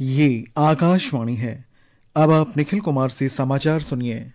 ये आकाशवाणी है। अब आप निखिल कुमार से समाचार सुनिए।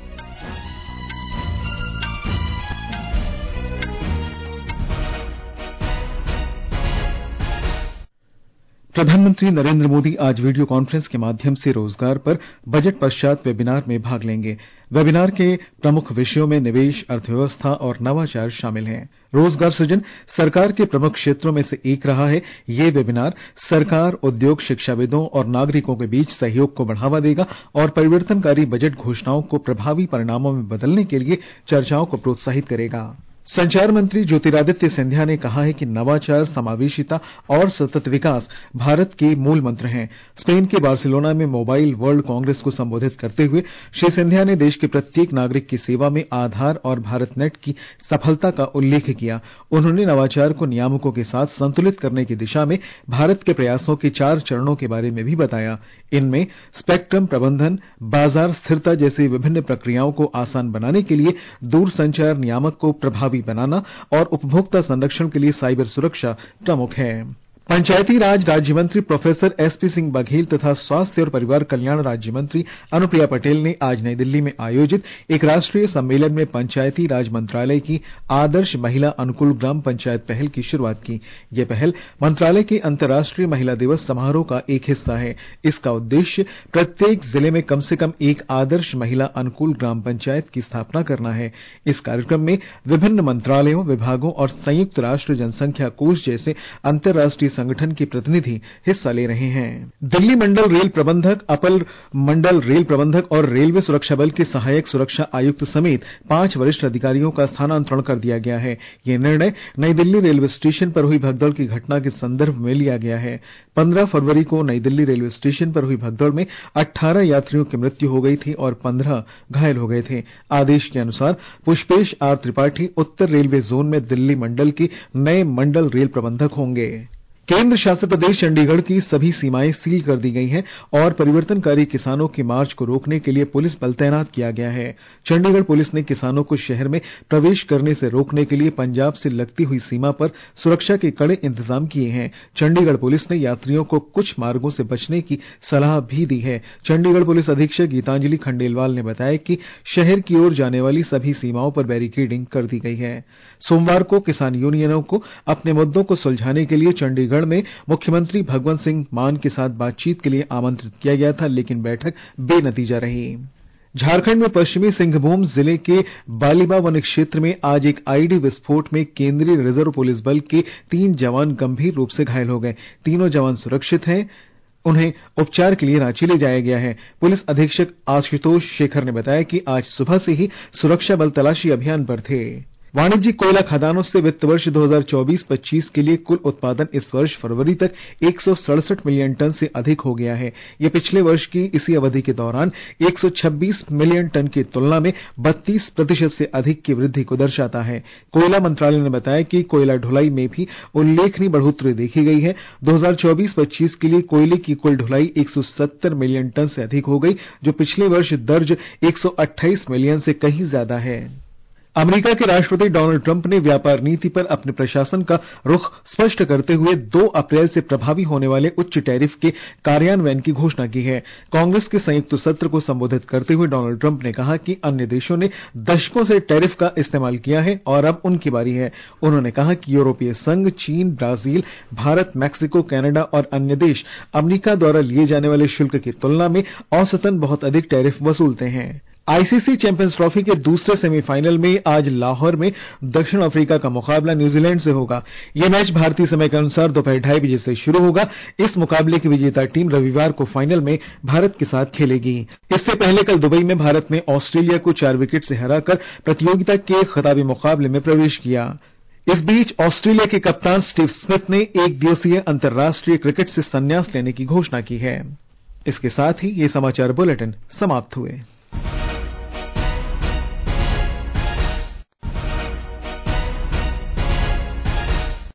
प्रधानमंत्री नरेंद्र मोदी आज वीडियो कॉन्फ्रेंस के माध्यम से रोजगार पर बजट पश्चात वेबिनार में भाग लेंगे। वेबिनार के प्रमुख विषयों में निवेश, अर्थव्यवस्था और नवाचार शामिल हैं। रोजगार सृजन सरकार के प्रमुख क्षेत्रों में से एक रहा है। ये वेबिनार सरकार, उद्योग, शिक्षाविदों और नागरिकों के बीच सहयोग को बढ़ावा देगा और परिवर्तनकारी बजट घोषणाओं को प्रभावी परिणामों में बदलने के लिए चर्चाओं को प्रोत्साहित करेगा। संचार मंत्री ज्योतिरादित्य सिंधिया ने कहा है कि नवाचार, समावेशिता और सतत विकास भारत के मूल मंत्र हैं। स्पेन के बार्सिलोना में मोबाइल वर्ल्ड कांग्रेस को संबोधित करते हुए श्री सिंधिया ने देश के प्रत्येक नागरिक की सेवा में आधार और भारत नेट की सफलता का उल्लेख किया। उन्होंने नवाचार को नियामकों के साथ संतुलित करने की दिशा में भारत के प्रयासों के 4 चरणों के बारे में भी बताया। इनमें स्पेक्ट्रम प्रबंधन, बाजार स्थिरता जैसी विभिन्न प्रक्रियाओं को आसान बनाने के लिए दूरसंचार नियामक को प्रभावी बनाना और उपभोक्ता संरक्षण के लिए साइबर सुरक्षा प्रमुख है। पंचायती राज राज्य मंत्री प्रोफेसर एसपी सिंह बघेल तथा स्वास्थ्य और परिवार कल्याण राज्य मंत्री अनुप्रिया पटेल ने आज नई दिल्ली में आयोजित एक राष्ट्रीय सम्मेलन में पंचायती राज मंत्रालय की आदर्श महिला अनुकूल ग्राम पंचायत पहल की शुरुआत की। यह पहल मंत्रालय के अंतर्राष्ट्रीय महिला दिवस समारोह का एक हिस्सा है। इसका उद्देश्य प्रत्येक जिले में कम से कम एक आदर्श महिला अनुकूल ग्राम पंचायत की स्थापना करना है। इस कार्यक्रम में विभिन्न मंत्रालयों, विभागों और संयुक्त राष्ट्र जनसंख्या कोष जैसे अंतर्राष्ट्रीय संगठन के प्रतिनिधि हिस्सा ले रहे हैं। दिल्ली मंडल रेल प्रबंधक, अपर मंडल रेल प्रबंधक और रेलवे सुरक्षा बल के सहायक सुरक्षा आयुक्त समेत 5 वरिष्ठ अधिकारियों का स्थानांतरण कर दिया गया है। यह निर्णय नई दिल्ली रेलवे स्टेशन पर हुई भगदड़ की घटना के संदर्भ में लिया गया है। 15 फरवरी को नई दिल्ली रेलवे स्टेशन पर हुई भगदड़ में 18 यात्रियों की मृत्यु हो गई थी और 15 घायल हो गए थे। आदेश के अनुसार पुष्पेश आर त्रिपाठी उत्तर रेलवे जोन में दिल्ली मंडल के नए मंडल रेल प्रबंधक होंगे। केंद्र शासित प्रदेश चंडीगढ़ की सभी सीमाएं सील कर दी गई हैं और परिवर्तनकारी किसानों की मार्च को रोकने के लिए पुलिस बल तैनात किया गया है। चंडीगढ़ पुलिस ने किसानों को शहर में प्रवेश करने से रोकने के लिए पंजाब से लगती हुई सीमा पर सुरक्षा के कड़े इंतजाम किए हैं। चंडीगढ़ पुलिस ने यात्रियों को कुछ मार्गों से बचने की सलाह भी दी है। चंडीगढ़ पुलिस अधीक्षक गीतांजलि खंडेलवाल ने बताया कि शहर की ओर जाने वाली सभी सीमाओं पर बैरिकेडिंग कर दी गई है। सोमवार को किसान यूनियनों को अपने मुद्दों को सुलझाने के लिए चंडीगढ़ में मुख्यमंत्री भगवंत सिंह मान के साथ बातचीत के लिए आमंत्रित किया गया था, लेकिन बैठक बेनतीजा रही। झारखंड में पश्चिमी सिंहभूम जिले के बालिबा वन क्षेत्र में आज एक आईडी विस्फोट में केंद्रीय रिजर्व पुलिस बल के 3 जवान गंभीर रूप से घायल हो गए। तीनों जवान सुरक्षित हैं। उन्हें उपचार के लिए रांची ले जाया गया है। पुलिस अधीक्षक आशुतोष शेखर ने बताया कि आज सुबह से ही सुरक्षा बल तलाशी अभियान पर थे। वाणिज्यिक कोयला खदानों से वित्त वर्ष 2024-25 के लिए कुल उत्पादन इस वर्ष फरवरी तक 167 मिलियन टन से अधिक हो गया है। यह पिछले वर्ष की इसी अवधि के दौरान 126 मिलियन टन की तुलना में 32% से अधिक की वृद्धि को दर्शाता है। कोयला मंत्रालय ने बताया कि कोयला ढुलाई में भी उल्लेखनीय बढ़ोतरी देखी गई है। 2024-25 के लिए कोयले की कुल ढुलाई 170 मिलियन टन से अधिक हो गई, जो पिछले वर्ष दर्ज 128 मिलियन से कहीं ज्यादा है। अमेरिका के राष्ट्रपति डोनाल्ड ट्रंप ने व्यापार नीति पर अपने प्रशासन का रुख स्पष्ट करते हुए 2 अप्रैल से प्रभावी होने वाले उच्च टैरिफ के कार्यान्वयन की घोषणा की है। कांग्रेस के संयुक्त सत्र को संबोधित करते हुए डोनाल्ड ट्रंप ने कहा कि अन्य देशों ने दशकों से टैरिफ का इस्तेमाल किया है और अब उनकी बारी है। उन्होंने कहा कि यूरोपीय संघ, चीन, ब्राजील, भारत, मैक्सिको, कनाडा और अन्य देश अमेरिका द्वारा लिए जाने वाले शुल्क की तुलना में औसतन बहुत अधिक टैरिफ वसूलते हैं। आईसीसी चैंपियंस ट्रॉफी के दूसरे सेमीफाइनल में आज लाहौर में दक्षिण अफ्रीका का मुकाबला न्यूजीलैंड से होगा। यह मैच भारतीय समय के अनुसार दोपहर 2:30 बजे से शुरू होगा। इस मुकाबले की विजेता टीम रविवार को फाइनल में भारत के साथ खेलेगी। इससे पहले कल दुबई में भारत ने ऑस्ट्रेलिया को 4 विकेट से हराकर प्रतियोगिता के खिताबी मुकाबले में प्रवेश किया। इस बीच ऑस्ट्रेलिया के कप्तान स्टीव स्मिथ ने एक दिवसीय अंतर्राष्ट्रीय क्रिकेट से संन्यास लेने की घोषणा की है। इसके साथ ही ये समाचार बुलेटिन समाप्त हुए।